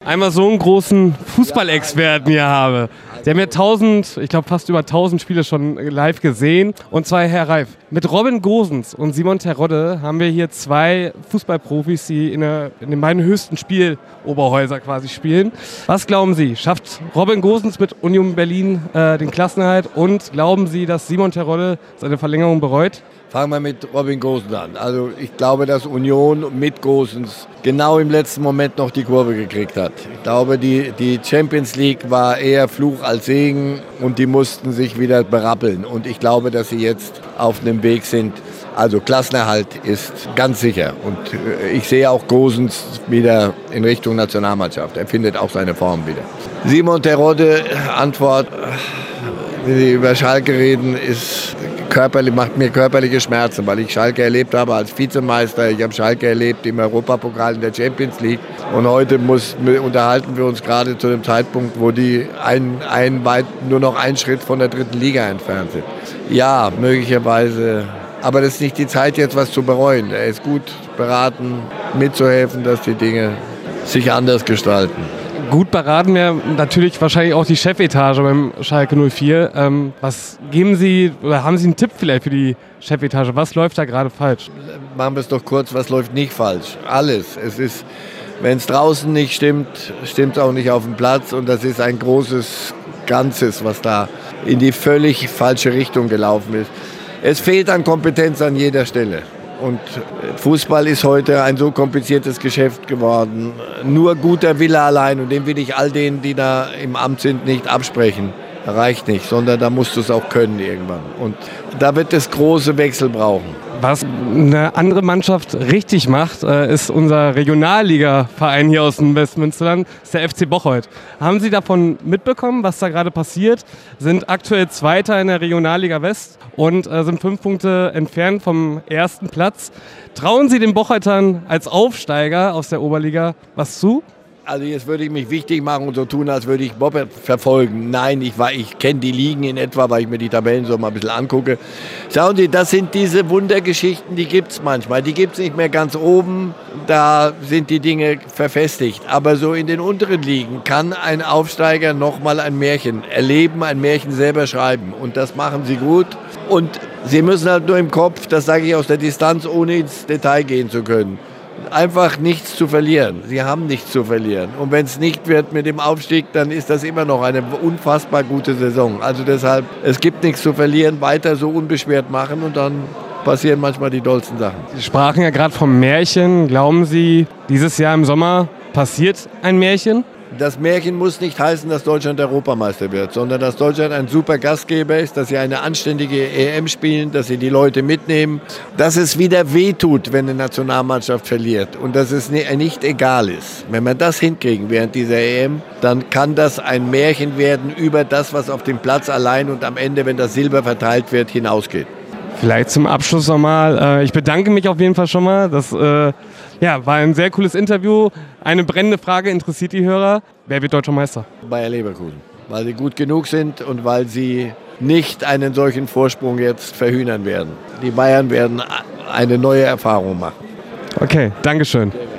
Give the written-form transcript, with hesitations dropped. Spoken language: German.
einmal so einen großen Fußballexperten hier habe. Sie haben ja fast über 1000 Spiele schon live gesehen. Und zwar, Herr Reif, mit Robin Gosens und Simon Terodde haben wir hier zwei Fußballprofis, die in den beiden höchsten Spieloberhäuser quasi spielen. Was glauben Sie, schafft Robin Gosens mit Union Berlin den Klassenerhalt und glauben Sie, dass Simon Terodde seine Verlängerung bereut? Fangen wir mit Robin Gosens an. Also ich glaube, dass Union mit Gosens genau im letzten Moment noch die Kurve gekriegt hat. Ich glaube, die Champions League war eher Fluch als Segen und die mussten sich wieder berappeln. Und ich glaube, dass sie jetzt auf einem Weg sind. Also Klassenerhalt ist ganz sicher. Und ich sehe auch Gosens wieder in Richtung Nationalmannschaft. Er findet auch seine Form wieder. Simon Terodde, Antwort, wenn Sie über Schalke reden, macht mir körperliche Schmerzen, weil ich Schalke erlebt habe als Vizemeister. Ich habe Schalke erlebt im Europapokal in der Champions League. Und heute unterhalten wir uns gerade zu dem Zeitpunkt, wo die nur noch einen Schritt von der 3. Liga entfernt sind. Ja, möglicherweise. Aber das ist nicht die Zeit, jetzt was zu bereuen. Er ist gut beraten, mitzuhelfen, dass die Dinge sich anders gestalten. Gut beraten wäre natürlich wahrscheinlich auch die Chefetage beim Schalke 04. Was geben Sie, oder haben Sie einen Tipp vielleicht für die Chefetage? Was läuft da gerade falsch? Machen wir es doch kurz, was läuft nicht falsch? Alles. Wenn es draußen nicht stimmt, stimmt es auch nicht auf dem Platz. Und das ist ein großes Ganzes, was da in die völlig falsche Richtung gelaufen ist. Es fehlt an Kompetenz an jeder Stelle. Und Fußball ist heute ein so kompliziertes Geschäft geworden. Nur guter Wille allein, und den will ich all denen, die da im Amt sind, nicht absprechen. Reicht nicht, sondern da musst du es auch können irgendwann. Und da wird es große Wechsel brauchen. Was eine andere Mannschaft richtig macht, ist unser Regionalliga-Verein hier aus dem Westmünsterland, ist der FC Bocholt. Haben Sie davon mitbekommen, was da gerade passiert? Sind aktuell Zweiter in der Regionalliga West und sind 5 Punkte entfernt vom ersten Platz. Trauen Sie den Bocholtern als Aufsteiger aus der Oberliga was zu? Also jetzt würde ich mich wichtig machen und so tun, als würde ich Bob verfolgen. Nein, ich kenne die Ligen in etwa, weil ich mir die Tabellen so mal ein bisschen angucke. Schauen Sie, das sind diese Wundergeschichten, die gibt es manchmal. Die gibt es nicht mehr ganz oben, da sind die Dinge verfestigt. Aber so in den unteren Ligen kann ein Aufsteiger nochmal ein Märchen erleben, ein Märchen selber schreiben. Und das machen sie gut. Und sie müssen halt nur im Kopf, das sage ich aus der Distanz, ohne ins Detail gehen zu können, einfach nichts zu verlieren. Sie haben nichts zu verlieren. Und wenn es nicht wird mit dem Aufstieg, dann ist das immer noch eine unfassbar gute Saison. Also deshalb, es gibt nichts zu verlieren, weiter so unbeschwert machen und dann passieren manchmal die dollsten Sachen. Sie sprachen ja gerade vom Märchen. Glauben Sie, dieses Jahr im Sommer passiert ein Märchen? Das Märchen muss nicht heißen, dass Deutschland Europameister wird, sondern dass Deutschland ein super Gastgeber ist, dass sie eine anständige EM spielen, dass sie die Leute mitnehmen, dass es wieder wehtut, wenn eine Nationalmannschaft verliert und dass es nicht egal ist. Wenn wir das hinkriegen während dieser EM, dann kann das ein Märchen werden über das, was auf dem Platz allein und am Ende, wenn das Silber verteilt wird, hinausgeht. Vielleicht zum Abschluss nochmal. Ich bedanke mich auf jeden Fall schon mal. Das war ein sehr cooles Interview. Eine brennende Frage interessiert die Hörer. Wer wird Deutscher Meister? Bayer Leverkusen. Weil sie gut genug sind und weil sie nicht einen solchen Vorsprung jetzt verhühnern werden. Die Bayern werden eine neue Erfahrung machen. Okay, Dankeschön.